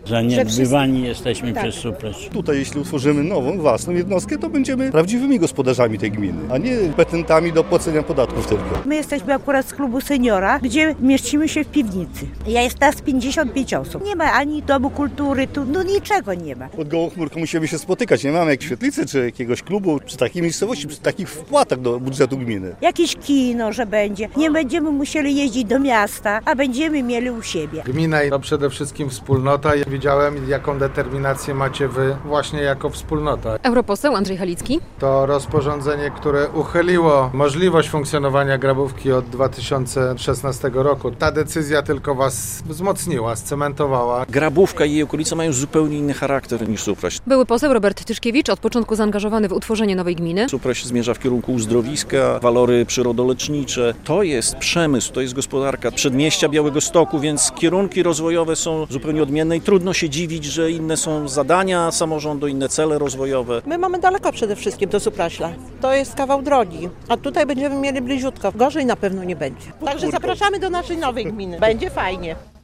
Zaniedbywani jesteśmy przez Supraś. Tutaj jeśli utworzymy nową, własną jednostkę, to będziemy prawdziwymi gospodarzami tej gminy, a nie petentami do płacenia podatków tylko. My jesteśmy akurat z klubu seniora, gdzie mieścimy się w piwnicy. Jest nas 55 osób. Nie ma ani domu kultury, tu niczego nie ma. Pod gołą chmurką musimy się spotykać. Nie mamy jak świetlicy czy jakiegoś klubu przy takiej miejscowości, przy takich wpłatach do budżetu gminy. Jakieś kino, że będzie. Nie będziemy musieli jeździć do miasta, a będziemy mieli u siebie. Gmina to przede wszystkim wspólnota. Ja widziałem, jaką determinację macie wy właśnie jako wspólnota. Europoseł Andrzej Halicki. To rozporządzenie, które uchyliło możliwość funkcjonowania grabówki od 2016 roku. Ta decyzja tylko was wzmocniła, scementowała. Grabówka i jej okolice mają zupełnie inny charakter niż Supraś. Były poseł Robert Tyszkiewicz, od początku zaangażowany w utworzenie nowej gminy. Supraś zmierza w kierunku uzdrowiska, walory przyrodolecznicze. To jest przemysł, to jest gospodarka przedmieścia Białegostoku, więc kierunki rozwojowe są zupełnie odmienne i trudno się dziwić, że inne są zadania samorządu, inne cele rozwojowe. My mamy daleko przede wszystkim do Supraśla. To jest kawał drogi, a tutaj będziemy mieli bliziutko. Gorzej na pewno nie będzie. Także zapraszamy do naszej nowej gminy. Będzie fajnie.